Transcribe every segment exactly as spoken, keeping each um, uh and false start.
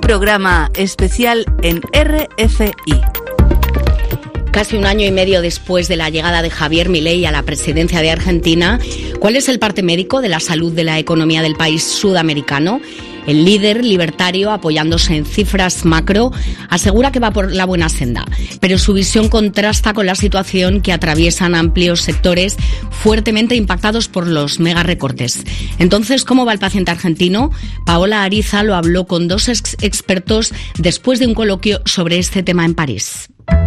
programa especial en R F I. Casi un año y medio después de la llegada de Javier Milei a la presidencia de Argentina, ¿cuál es el parte médico de la salud de la economía del país sudamericano? El líder libertario, apoyándose en cifras macro, asegura que va por la buena senda, pero su visión contrasta con la situación que atraviesan amplios sectores fuertemente impactados por los mega recortes. Entonces, ¿cómo va el paciente argentino? Paola Ariza lo habló con dos ex- expertos después de un coloquio sobre este tema en París.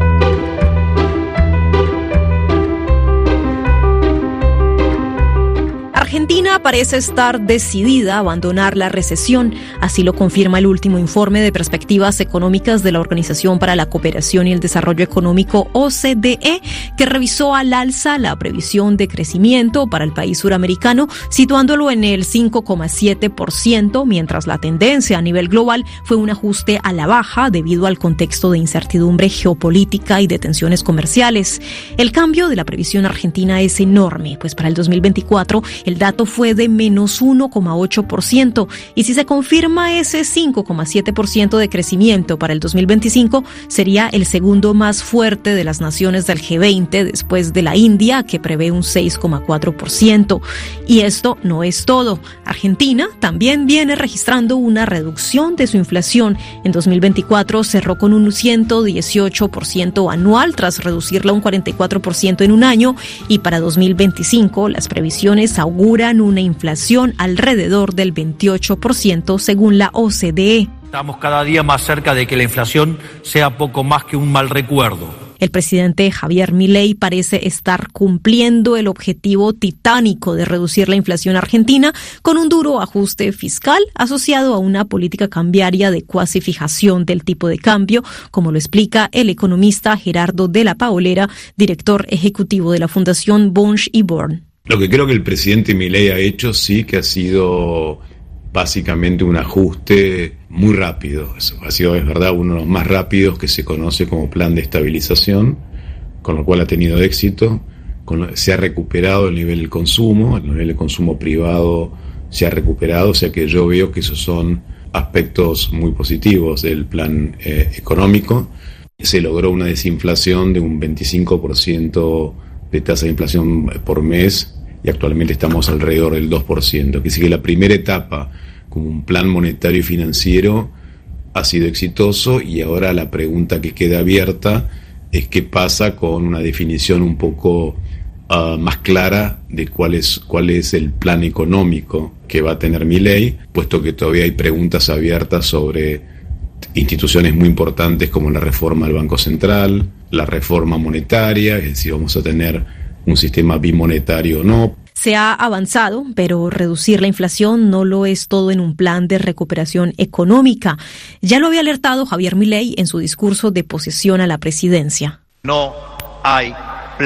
Argentina parece estar decidida a abandonar la recesión, así lo confirma el último informe de perspectivas económicas de la Organización para la Cooperación y el Desarrollo Económico O C D E, que revisó al alza la previsión de crecimiento para el país suramericano, situándolo en el cinco coma siete por ciento, mientras la tendencia a nivel global fue un ajuste a la baja debido al contexto de incertidumbre geopolítica y de tensiones comerciales. El cambio de la previsión argentina es enorme, pues para el dos mil veinticuatro el dato fue de menos uno coma ocho por ciento, y si se confirma ese cinco coma siete por ciento de crecimiento para el dos mil veinticinco, sería el segundo más fuerte de las naciones del G veinte después de la India, que prevé un seis coma cuatro por ciento. Y esto no es todo. Argentina también viene registrando una reducción de su inflación. En dos mil veinticuatro cerró con un ciento dieciocho por ciento anual, tras reducirla un cuarenta y cuatro por ciento en un año, y para dos mil veinticinco las previsiones auguran una inflación alrededor del veintiocho por ciento según la O C D E. Estamos cada día más cerca de que la inflación sea poco más que un mal recuerdo. El presidente Javier Milei parece estar cumpliendo el objetivo titánico de reducir la inflación argentina con un duro ajuste fiscal asociado a una política cambiaria de cuasi fijación del tipo de cambio, como lo explica el economista Gerardo de la Paolera, director ejecutivo de la Fundación Bunge y Born. Lo que creo que el presidente Milei ha hecho sí que ha sido básicamente un ajuste muy rápido. Eso ha sido, es verdad, uno de los más rápidos que se conoce como plan de estabilización, con lo cual ha tenido éxito. Con lo, se ha recuperado el nivel del consumo, el nivel de consumo privado se ha recuperado, o sea que yo veo que esos son aspectos muy positivos del plan eh, económico. Se logró una desinflación de un veinticinco por ciento de tasa de inflación por mes, y actualmente estamos alrededor del dos por ciento. Que sí que la primera etapa, como un plan monetario y financiero, ha sido exitoso, y ahora la pregunta que queda abierta es qué pasa con una definición un poco uh, más clara de cuál es, cuál es el plan económico que va a tener Milei, puesto que todavía hay preguntas abiertas sobre instituciones muy importantes como la reforma del Banco Central, la reforma monetaria, es decir, vamos a tener un sistema bimonetario o no. Se ha avanzado, pero reducir la inflación no lo es todo en un plan de recuperación económica. Ya lo había alertado Javier Milei en su discurso de posesión a la presidencia. No hay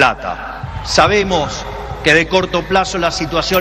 plata. Sabemos que de corto plazo la situación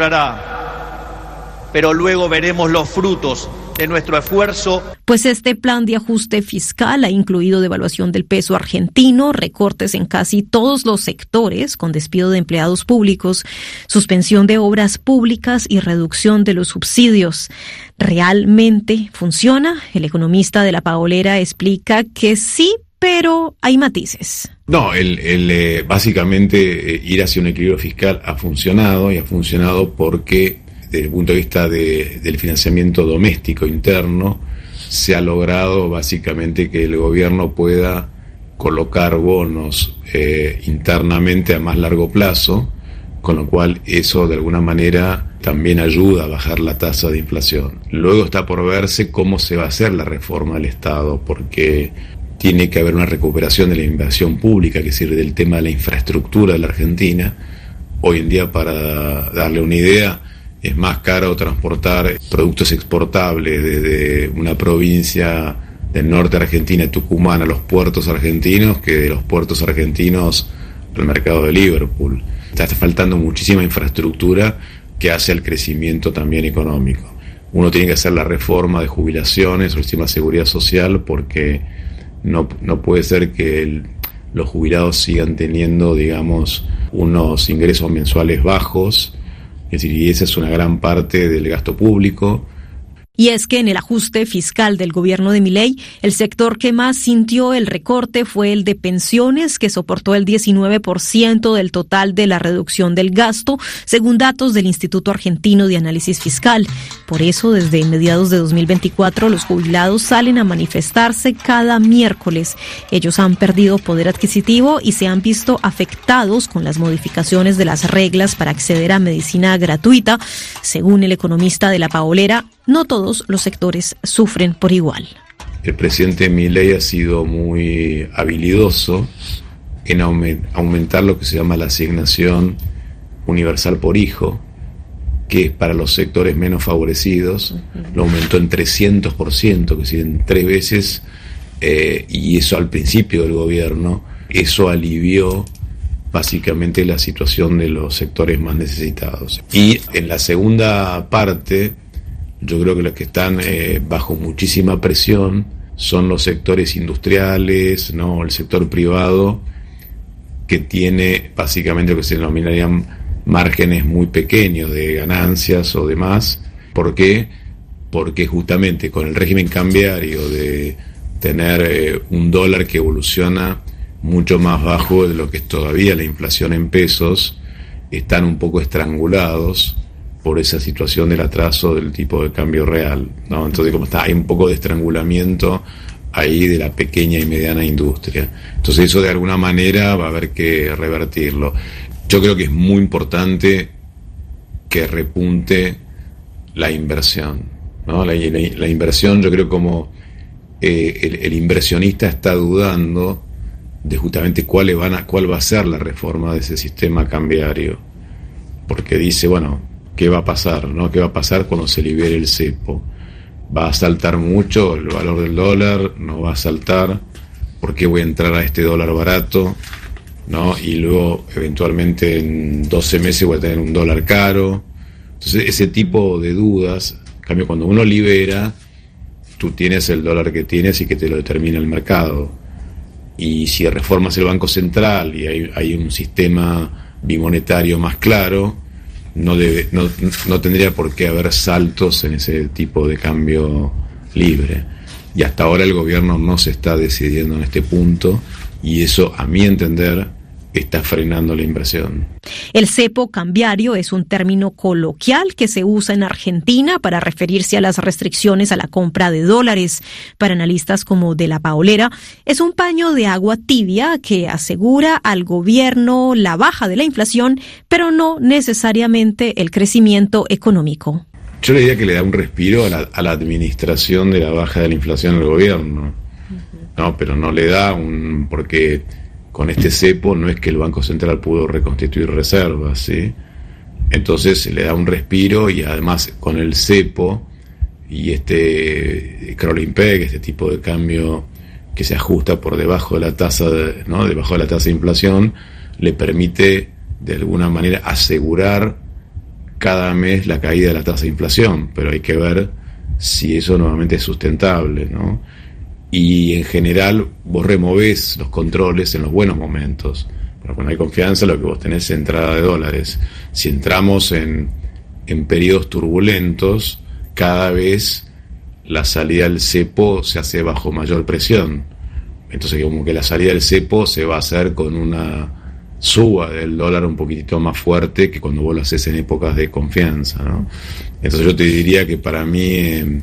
empeorará, pero luego veremos los frutos de nuestro esfuerzo. Pues este plan de ajuste fiscal ha incluido devaluación del peso argentino, recortes en casi todos los sectores, con despido de empleados públicos, suspensión de obras públicas y reducción de los subsidios. ¿Realmente funciona? El economista de la Paolera explica que sí, pero hay matices. No, el, el, eh, básicamente eh, ir hacia un equilibrio fiscal ha funcionado, y ha funcionado porque desde el punto de vista de, del financiamiento doméstico interno, se ha logrado básicamente que el gobierno pueda colocar bonos eh, internamente a más largo plazo, con lo cual eso de alguna manera también ayuda a bajar la tasa de inflación. Luego está por verse cómo se va a hacer la reforma del Estado, porque tiene que haber una recuperación de la inversión pública, que sirve del tema de la infraestructura de la Argentina. Hoy en día, para darle una idea, es más caro transportar productos exportables desde una provincia del norte de Argentina, Tucumán, a los puertos argentinos, que de los puertos argentinos al mercado de Liverpool. Está faltando muchísima infraestructura que hace al crecimiento también económico. Uno tiene que hacer la reforma de jubilaciones o el sistema de seguridad social, porque no, no puede ser que el, los jubilados sigan teniendo, digamos, unos ingresos mensuales bajos. Es decir, y esa es una gran parte del gasto público. Y es que en el ajuste fiscal del gobierno de Milei, el sector que más sintió el recorte fue el de pensiones, que soportó el diecinueve por ciento del total de la reducción del gasto, según datos del Instituto Argentino de Análisis Fiscal. Por eso, desde mediados de dos mil veinticuatro, los jubilados salen a manifestarse cada miércoles. Ellos han perdido poder adquisitivo y se han visto afectados con las modificaciones de las reglas para acceder a medicina gratuita. Según el economista de La Paolera, no todos los sectores sufren por igual. El presidente Milei ha sido muy habilidoso en aumentar lo que se llama la asignación universal por hijo, que es para los sectores menos favorecidos. Uh-huh. Lo aumentó en trescientos por ciento, que es decir, en tres veces, eh, y eso al principio del gobierno, eso alivió básicamente la situación de los sectores más necesitados. Y en la segunda parte, yo creo que los que están eh, bajo muchísima presión son los sectores industriales, ¿no? El sector privado, que tiene básicamente lo que se denominarían márgenes muy pequeños de ganancias o demás. ¿Por qué? Porque justamente con el régimen cambiario de tener eh, un dólar que evoluciona mucho más bajo de lo que es todavía la inflación en pesos, están un poco estrangulados por esa situación del atraso del tipo de cambio real, ¿no? Entonces, como está, hay un poco de estrangulamiento ahí de la pequeña y mediana industria. Entonces, eso de alguna manera va a haber que revertirlo. Yo creo que es muy importante que repunte la inversión, ¿no? La, la, la inversión, yo creo como eh, el, el inversionista está dudando de justamente cuál, van a, cuál va a ser la reforma de ese sistema cambiario, porque dice, bueno, ¿qué va a pasar? ¿No? ¿Qué va a pasar cuando se libere el cepo? ¿Va a saltar mucho el valor del dólar? ¿No va a saltar? ¿Por qué voy a entrar a este dólar barato? ¿No? Y luego, eventualmente, en doce meses voy a tener un dólar caro. Entonces, ese tipo de dudas, en cambio, cuando uno libera, tú tienes el dólar que tienes y que te lo determina el mercado. Y si reformas el Banco Central y hay, hay un sistema bimonetario más claro, No, debe, no, no tendría por qué haber saltos en ese tipo de cambio libre. Y hasta ahora el gobierno no se está decidiendo en este punto, y eso, a mi entender, está frenando la inversión. El cepo cambiario es un término coloquial que se usa en Argentina para referirse a las restricciones a la compra de dólares. Para analistas como de La Paolera, es un paño de agua tibia que asegura al gobierno la baja de la inflación, pero no necesariamente el crecimiento económico. Yo le diría que le da un respiro a la, a la administración de la baja de la inflación al gobierno. Uh-huh. No, pero no le da un... porque con este cepo no es que el Banco Central pudo reconstituir reservas, ¿sí? Entonces le da un respiro, y además con el cepo y este crawling peg, este tipo de cambio que se ajusta por debajo de la tasa de, ¿no? debajo de la tasa de inflación, le permite de alguna manera asegurar cada mes la caída de la tasa de inflación, pero hay que ver si eso nuevamente es sustentable, ¿no? Y en general vos removés los controles en los buenos momentos. Pero cuando hay confianza, lo que vos tenés es entrada de dólares. Si entramos en, en periodos turbulentos, cada vez la salida del cepo se hace bajo mayor presión. Entonces, como que la salida del cepo se va a hacer con una suba del dólar un poquitito más fuerte que cuando vos lo haces en épocas de confianza, ¿no? Entonces yo te diría que para mí eh,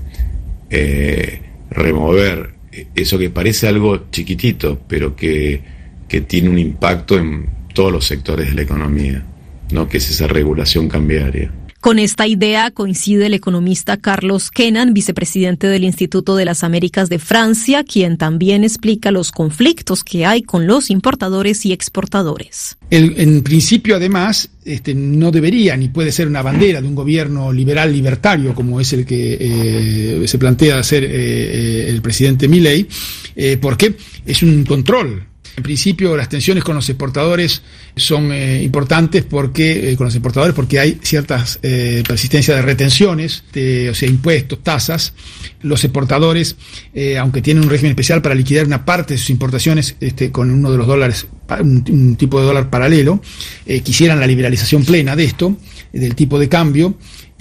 eh, remover eso que parece algo chiquitito, pero que, que tiene un impacto en todos los sectores de la economía, ¿no? Que es esa regulación cambiaria. Con esta idea coincide el economista Carlos Kennan, vicepresidente del Instituto de las Américas de Francia, quien también explica los conflictos que hay con los importadores y exportadores. El, en principio, además, este, no debería ni puede ser una bandera de un gobierno liberal libertario como es el que eh, se plantea hacer eh, el presidente Milei, eh, porque es un control. En principio, las tensiones con los exportadores son eh, importantes porque eh, con los exportadores porque hay ciertas eh, persistencias de retenciones, de, o sea, impuestos, tasas. Los exportadores, eh, aunque tienen un régimen especial para liquidar una parte de sus importaciones este, con uno de los dólares, un, un tipo de dólar paralelo, eh, quisieran la liberalización plena de esto, del tipo de cambio.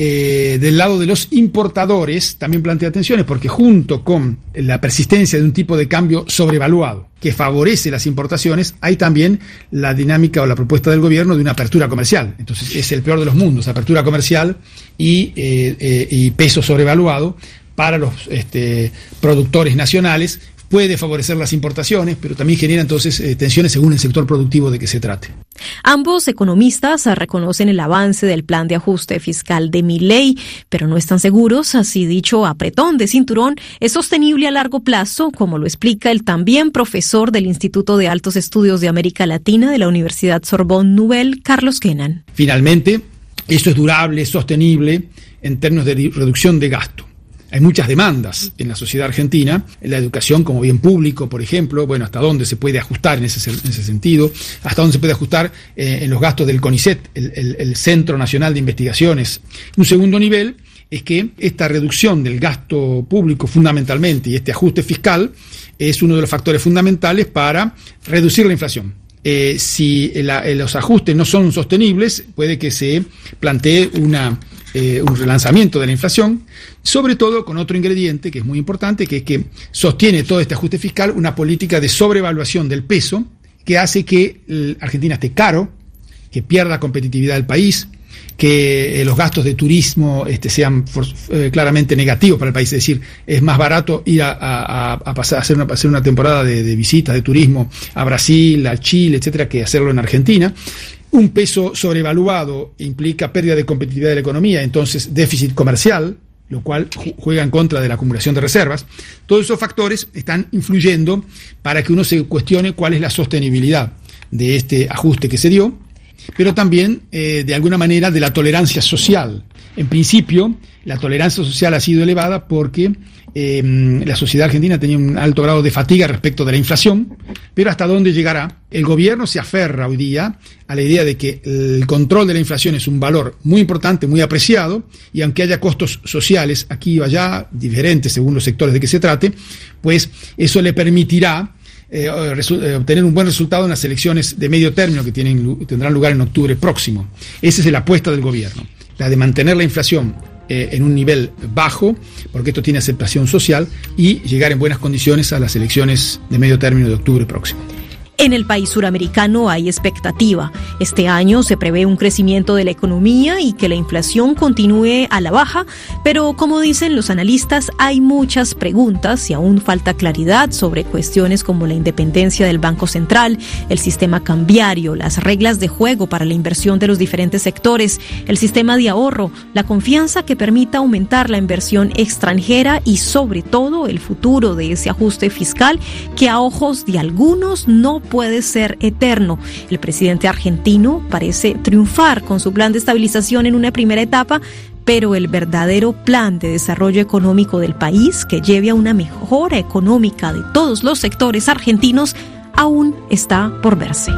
Eh, del lado de los importadores también plantea tensiones porque junto con la persistencia de un tipo de cambio sobrevaluado que favorece las importaciones, hay también la dinámica o la propuesta del gobierno de una apertura comercial. Entonces es el peor de los mundos, apertura comercial y, eh, eh, y peso sobrevaluado para los este, productores nacionales. Puede favorecer las importaciones, pero también genera entonces eh, tensiones según el sector productivo de que se trate. Ambos economistas reconocen el avance del plan de ajuste fiscal de Milei, pero no están seguros si dicho apretón de cinturón es sostenible a largo plazo, como lo explica el también profesor del Instituto de Altos Estudios de América Latina de la Universidad Sorbonne Nouvelle, Carlos Kennan. Finalmente, esto es durable, es sostenible en términos de reducción de gasto. Hay muchas demandas en la sociedad argentina, en la educación como bien público, por ejemplo, bueno, hasta dónde se puede ajustar en ese, en ese sentido, hasta dónde se puede ajustar eh, en los gastos del CONICET, el, el, el Centro Nacional de Investigaciones. Un segundo nivel es que esta reducción del gasto público fundamentalmente y este ajuste fiscal es uno de los factores fundamentales para reducir la inflación. Eh, si la, los ajustes no son sostenibles, puede que se plantee una Eh, un relanzamiento de la inflación, sobre todo con otro ingrediente que es muy importante, que es que sostiene todo este ajuste fiscal una política de sobrevaluación del peso que hace que el Argentina esté caro, que pierda competitividad del país, que eh, los gastos de turismo este, sean for, eh, claramente negativos para el país, es decir, es más barato ir a, a, a pasar a hacer una, a hacer una temporada de, de visitas, de turismo a Brasil, a Chile, etcétera, que hacerlo en Argentina. Un peso sobrevaluado implica pérdida de competitividad de la economía, entonces déficit comercial, lo cual juega en contra de la acumulación de reservas. Todos esos factores están influyendo para que uno se cuestione cuál es la sostenibilidad de este ajuste que se dio, pero también, eh, de alguna manera, de la tolerancia social. En principio, la tolerancia social ha sido elevada porque eh, la sociedad argentina tenía un alto grado de fatiga respecto de la inflación, pero ¿hasta dónde llegará? El gobierno se aferra hoy día a la idea de que el control de la inflación es un valor muy importante, muy apreciado, y aunque haya costos sociales aquí o allá, diferentes según los sectores de que se trate, pues eso le permitirá Eh, obtener un buen resultado en las elecciones de medio término que tienen, tendrán lugar en octubre próximo. Esa es la apuesta del gobierno, la de mantener la inflación eh, en un nivel bajo, porque esto tiene aceptación social, y llegar en buenas condiciones a las elecciones de medio término de octubre próximo. En el país suramericano hay expectativa. Este año se prevé un crecimiento de la economía y que la inflación continúe a la baja, pero como dicen los analistas, hay muchas preguntas y aún falta claridad sobre cuestiones como la independencia del Banco Central, el sistema cambiario, las reglas de juego para la inversión de los diferentes sectores, el sistema de ahorro, la confianza que permita aumentar la inversión extranjera y sobre todo el futuro de ese ajuste fiscal que a ojos de algunos no puede ser eterno. El presidente argentino parece triunfar con su plan de estabilización en una primera etapa, pero el verdadero plan de desarrollo económico del país, que lleve a una mejora económica de todos los sectores argentinos, aún está por verse.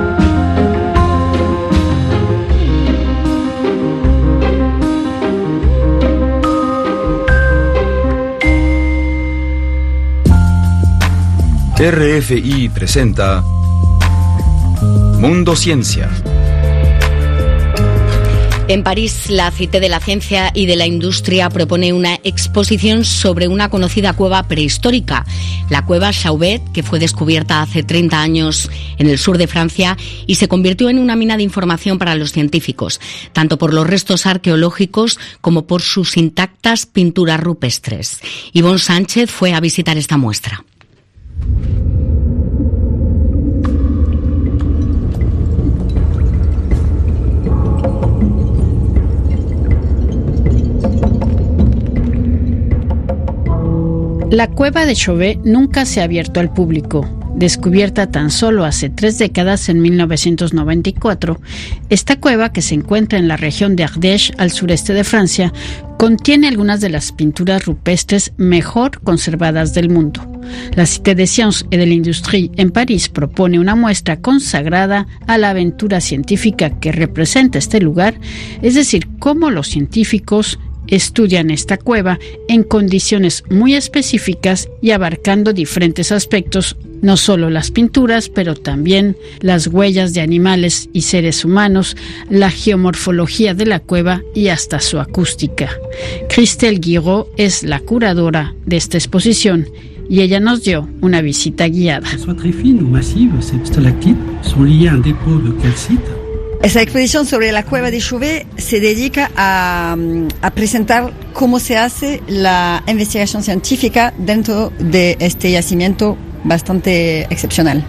R F I presenta Mundo Ciencia. En París, la Cité de la Ciencia y de la Industria propone una exposición sobre una conocida cueva prehistórica, la cueva Chauvet, que fue descubierta hace treinta años en el sur de Francia y se convirtió en una mina de información para los científicos, tanto por los restos arqueológicos como por sus intactas pinturas rupestres. Ivonne Sánchez fue a visitar esta muestra. La cueva de Chauvet nunca se ha abierto al público. Descubierta tan solo hace tres décadas, en mil novecientos noventa y cuatro, esta cueva, que se encuentra en la región de Ardèche, al sureste de Francia, contiene algunas de las pinturas rupestres mejor conservadas del mundo. La Cité des Sciences et de l'Industrie en París propone una muestra consagrada a la aventura científica que representa este lugar, es decir, cómo los científicos estudian esta cueva en condiciones muy específicas y abarcando diferentes aspectos, no solo las pinturas, pero también las huellas de animales y seres humanos, la geomorfología de la cueva y hasta su acústica. Christelle Guiraud es la curadora de esta exposición y ella nos dio una visita guiada. Esta exposición sobre la cueva de Chauvet se dedica a, a presentar cómo se hace la investigación científica dentro de este yacimiento bastante excepcional.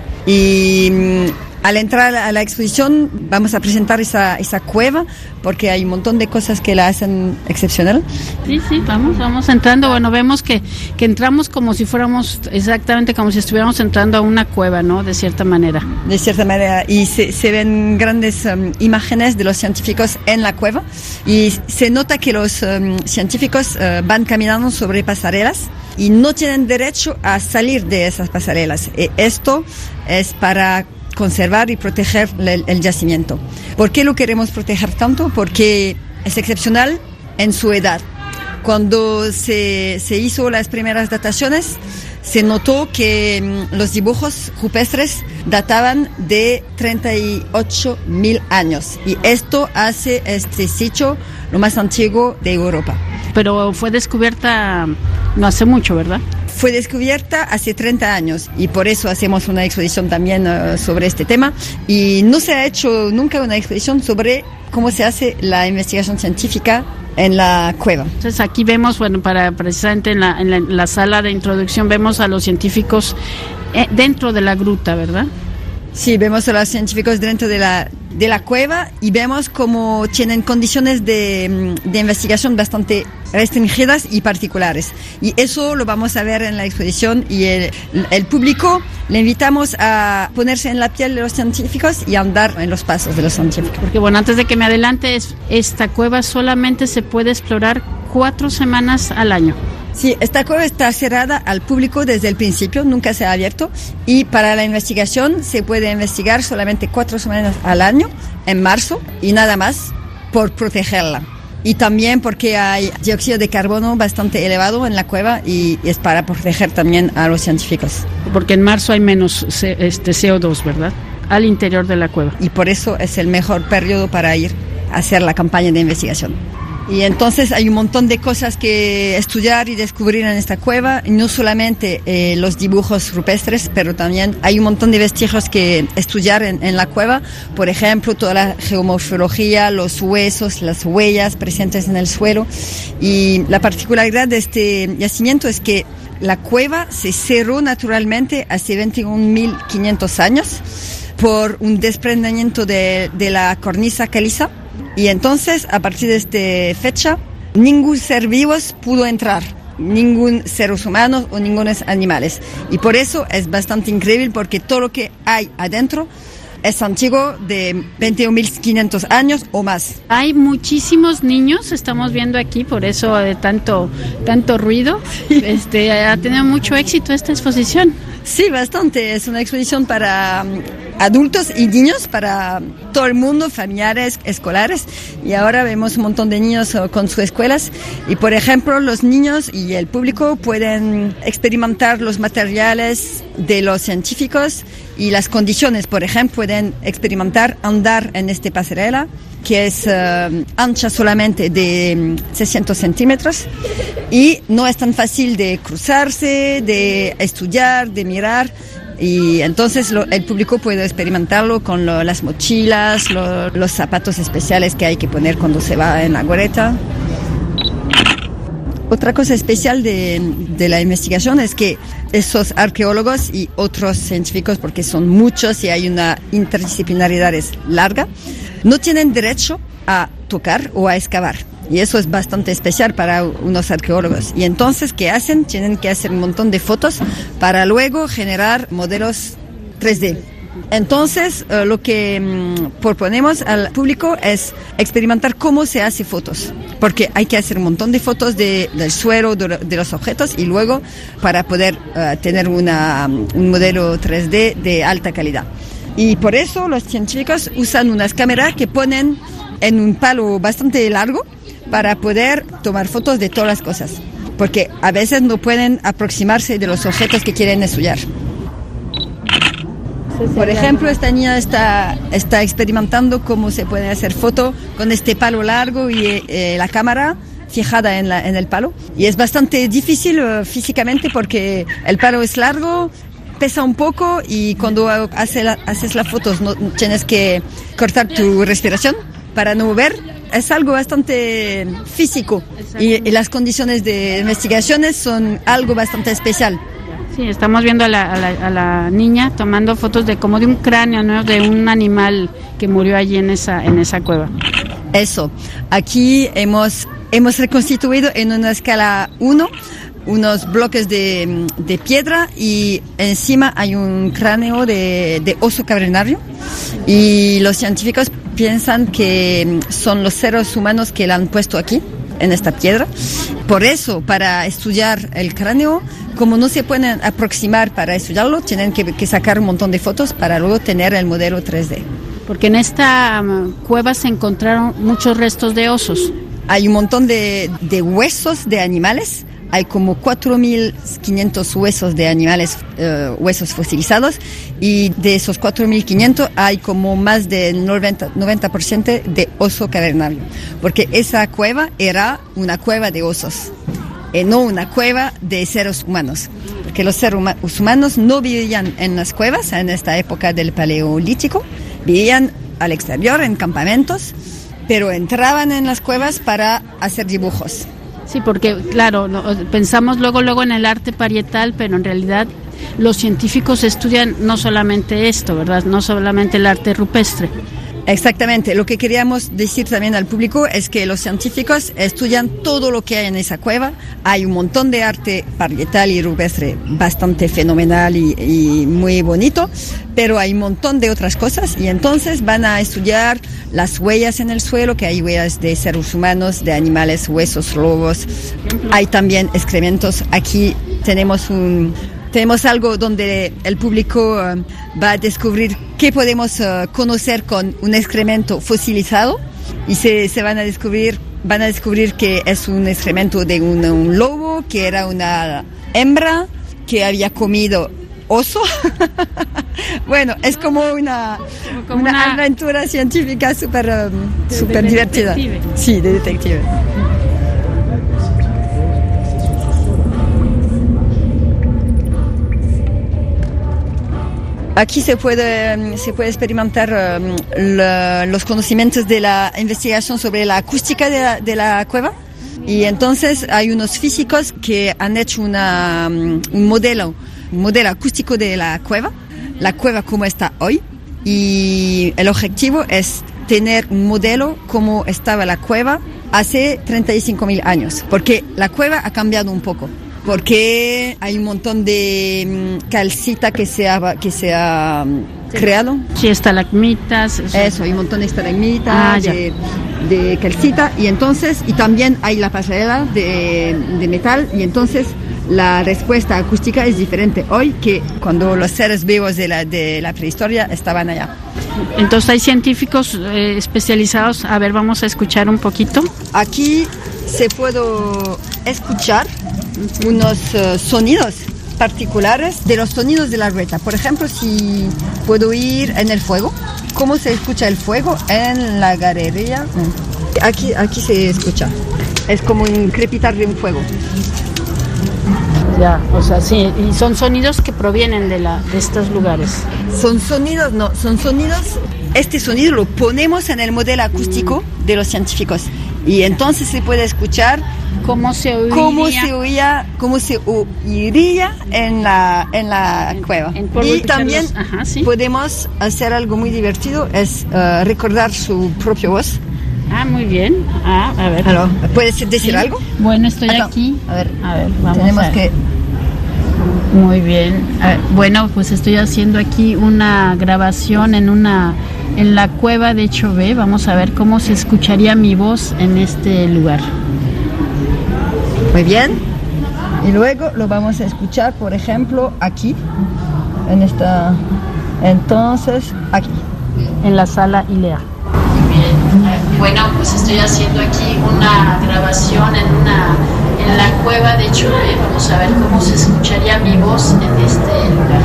Y al entrar a la exposición vamos a presentar esa, esa cueva porque hay un montón de cosas que la hacen excepcional. Sí, sí, vamos, vamos entrando. Bueno, vemos que, que entramos como si fuéramos, exactamente como si estuviéramos entrando a una cueva, ¿no? De cierta manera. De cierta manera. Y se, se ven grandes um, imágenes de los científicos en la cueva y se nota que los um, científicos uh, van caminando sobre pasarelas y no tienen derecho a salir de esas pasarelas. Y esto es para conservar y proteger el, el yacimiento. ¿Por qué lo queremos proteger tanto? Porque es excepcional en su edad. Cuando se, se hizo las primeras dataciones, se notó que mm, los dibujos rupestres databan de treinta y ocho mil años. Y esto hace este sitio lo más antiguo de Europa. Pero fue descubierta no hace mucho, ¿verdad? Fue descubierta hace treinta años y por eso hacemos una exposición también uh, sobre este tema. Y no se ha hecho nunca una exposición sobre cómo se hace la investigación científica en la cueva. Entonces aquí vemos, bueno, para precisamente en la, en la, en la sala de introducción vemos a los científicos eh, dentro de la gruta, ¿verdad? Sí, vemos a los científicos dentro de la, de la cueva y vemos cómo tienen condiciones de, de investigación bastante restringidas y particulares. Y eso lo vamos a ver en la exposición y el, el público le invitamos a ponerse en la piel de los científicos y a andar en los pasos de los científicos. Porque bueno, antes de que me adelante, esta cueva solamente se puede explorar cuatro semanas al año. Sí, esta cueva está cerrada al público desde el principio, nunca se ha abierto y para la investigación se puede investigar solamente cuatro semanas al año, en marzo, y nada más por protegerla. Y también porque hay dióxido de carbono bastante elevado en la cueva y es para proteger también a los científicos. Porque en marzo hay menos este, C O dos, ¿verdad? Al interior de la cueva. Y por eso es el mejor periodo para ir a hacer la campaña de investigación. Y entonces hay un montón de cosas que estudiar y descubrir en esta cueva, y no solamente eh, los dibujos rupestres, pero también hay un montón de vestigios que estudiar en, en la cueva, por ejemplo, toda la geomorfología, los huesos, las huellas presentes en el suelo. Y la particularidad de este yacimiento es que la cueva se cerró naturalmente hace veintiún mil quinientos años por un desprendimiento de, de la cornisa caliza. Y entonces, a partir de esta fecha, ningún ser vivo pudo entrar, ningún seres humanos o ningunos animales. Y por eso es bastante increíble porque todo lo que hay adentro es antiguo de veintiún mil quinientos años o más. Hay muchísimos niños, estamos viendo aquí, por eso de tanto, tanto ruido. Este, ha tenido mucho éxito esta exposición. Sí, bastante. Es una exposición para um, adultos y niños, para todo el mundo, familiares, escolares. Y ahora vemos un montón de niños uh, con sus escuelas. Y, por ejemplo, los niños y el público pueden experimentar los materiales de los científicos y las condiciones. Por ejemplo, pueden experimentar andar en esta pasarela, que es uh, ancha solamente de um, seiscientos centímetros y no es tan fácil de cruzarse, de estudiar, de mirar, y entonces lo, el público puede experimentarlo con lo, las mochilas, lo, los zapatos especiales que hay que poner cuando se va en la goleta. Otra cosa especial de, de la investigación es que esos arqueólogos y otros científicos, porque son muchos y hay una interdisciplinaridad larga, no tienen derecho a tocar o a excavar. Y eso es bastante especial para unos arqueólogos. Y entonces, ¿qué hacen? Tienen que hacer un montón de fotos para luego generar modelos tres D. Entonces, uh, lo que um, proponemos al público es experimentar cómo se hace fotos, porque hay que hacer un montón de fotos de, del suelo, de, de los objetos, y luego para poder uh, tener una, un modelo tres D de alta calidad. Y por eso los científicos usan unas cámaras que ponen en un palo bastante largo, para poder tomar fotos de todas las cosas, porque a veces no pueden aproximarse de los objetos que quieren estudiar. Por ejemplo, esta niña está, está experimentando cómo se puede hacer foto con este palo largo y eh, la cámara fijada en, la, en el palo. Y es bastante difícil uh, físicamente porque el palo es largo, pesa un poco y cuando hace la, haces las fotos no, tienes que cortar tu respiración para no ver. Es algo bastante físico y, y las condiciones de investigaciones son algo bastante especial. Sí, estamos viendo a la, a, la, a la niña tomando fotos de como de un cráneo, ¿no? De un animal que murió allí en esa, en esa cueva. Eso, aquí hemos, hemos reconstituido en una escala uno unos bloques de, de piedra y encima hay un cráneo de, de oso cavernario y los científicos piensan que son los seres humanos que la han puesto aquí, en esta piedra. Por eso, para estudiar el cráneo, como no se pueden aproximar para estudiarlo, tienen que, que sacar un montón de fotos para luego tener el modelo tres D. Porque en esta um, cueva se encontraron muchos restos de osos. Hay un montón de, de huesos de animales. Hay como cuatro mil quinientos huesos de animales, uh, huesos fosilizados, y de esos cuatro mil quinientos hay como más del noventa por ciento de oso cavernario, porque esa cueva era una cueva de osos, y no una cueva de seres humanos, porque los seres humanos no vivían en las cuevas en esta época del Paleolítico, vivían al exterior en campamentos, pero entraban en las cuevas para hacer dibujos. Sí, porque claro, no, pensamos luego luego en el arte parietal, pero en realidad los científicos estudian no solamente esto, ¿verdad? No solamente el arte rupestre. Exactamente. Lo que queríamos decir también al público es que los científicos estudian todo lo que hay en esa cueva. Hay un montón de arte parietal y rupestre bastante fenomenal y, y muy bonito, pero hay un montón de otras cosas y entonces van a estudiar las huellas en el suelo, que hay huellas de seres humanos, de animales, huesos, lobos. Hay también excrementos. Aquí tenemos un... Tenemos algo donde el público uh, va a descubrir qué podemos uh, conocer con un excremento fosilizado y se, se van a descubrir van a descubrir que es un excremento de un, un lobo, que era una hembra que había comido oso. Bueno, es como una, como una, una aventura científica súper um, súper divertida. Detective. Sí, de detective. Aquí se puede, se puede experimentar um, la, los conocimientos de la investigación sobre la acústica de la, de la cueva. Y entonces hay unos físicos que han hecho una, um, un modelo, un modelo acústico de la cueva, la cueva como está hoy. Y el objetivo es tener un modelo como estaba la cueva hace treinta y cinco mil años, porque la cueva ha cambiado un poco. Porque hay un montón de um, calcita que se ha, que se ha um, sí. creado. Sí, estalagmitas. Eso. eso, hay un montón de estalagmitas, ah, de, de calcita, y entonces, y también hay la pasarela de, de metal, y entonces la respuesta acústica es diferente hoy que cuando los seres vivos de la, de la prehistoria estaban allá. Entonces hay científicos eh, especializados. A ver, vamos a escuchar un poquito. Aquí se puede escuchar unos uh, sonidos particulares de los sonidos de la rueda. Por ejemplo, si puedo ir en el fuego, ¿cómo se escucha el fuego en la galería? Aquí, aquí se escucha. Es como un crepitar de un fuego. Ya, o sea, sí, y son sonidos que provienen de, la, de estos lugares. Son sonidos, no, son sonidos. Este sonido lo ponemos en el modelo acústico de los científicos. Y entonces se puede escuchar cómo se oiría, cómo se oía, cómo se oiría en la en la en, cueva. En y también los, ajá, ¿sí? podemos hacer algo muy divertido, es uh, recordar su propia voz. Ah, muy bien. Ah, a ver. Hello. ¿Puedes decir sí. algo? Bueno, estoy Acá. aquí. A ver, a ver, vamos tenemos a ver. que. Muy bien. Ver, bueno, pues estoy haciendo aquí una grabación en una en la cueva de Chauvet. Vamos a ver cómo se escucharía mi voz en este lugar. Muy bien. Y luego lo vamos a escuchar, por ejemplo, aquí, en esta. Entonces, aquí. En la sala Ilea. Muy bien. Bueno, pues estoy haciendo aquí una grabación en una en la cueva de Chauvet. Vamos a ver cómo se escucharía mi voz en este lugar.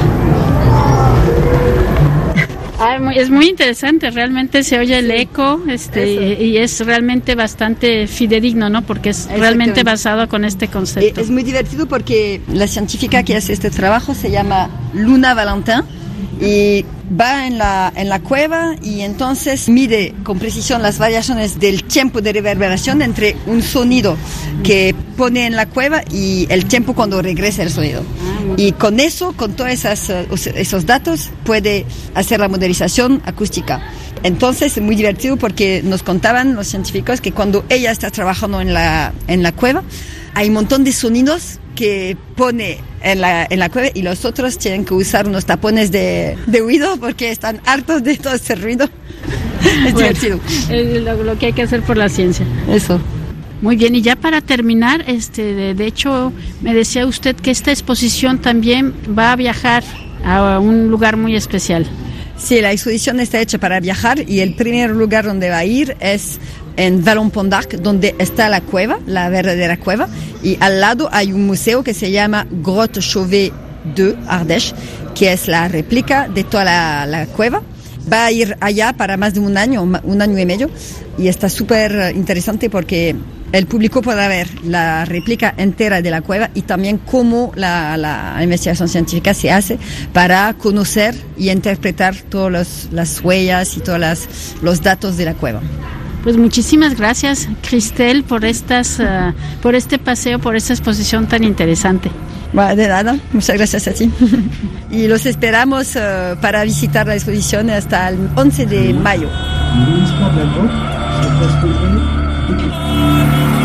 Ah, es muy interesante, realmente se oye el eco, este, y es realmente bastante fidedigno, ¿no? Porque es realmente basado con este concepto. Es muy divertido porque la científica que hace este trabajo se llama Luna Valentin y va en la, en la cueva y entonces mide con precisión las variaciones del tiempo de reverberación entre un sonido que pone en la cueva y el tiempo cuando regresa el sonido. Y con eso, con todos esas, esos datos, puede hacer la modelización acústica. Entonces es muy divertido porque nos contaban los científicos que cuando ella está trabajando en la, en la cueva, hay un montón de sonidos que pone en la, en la cueva y los otros tienen que usar unos tapones de, de oído porque están hartos de todo ese ruido. Es bueno, divertido. Es lo, lo que hay que hacer por la ciencia. Eso. Muy bien, y ya para terminar, este, de, de hecho, me decía usted que esta exposición también va a viajar a un lugar muy especial. Sí, la exposición está hecha para viajar y el primer lugar donde va a ir es en Vallon-Pont d'Arc, donde está la cueva, la verdadera cueva, y al lado hay un museo que se llama Grotte Chauvet dos Ardèche, que es la réplica de toda la, la cueva. Va a ir allá para más de un año, un año y medio, y está súper interesante porque el público podrá ver la réplica entera de la cueva y también cómo la, la investigación científica se hace para conocer y interpretar todas las huellas y todos las, los datos de la cueva. Pues muchísimas gracias, Cristel, por estas, uh, por este paseo, por esta exposición tan interesante. Bueno, de nada, muchas gracias a ti. Y los esperamos uh, para visitar la exposición hasta el once de mayo.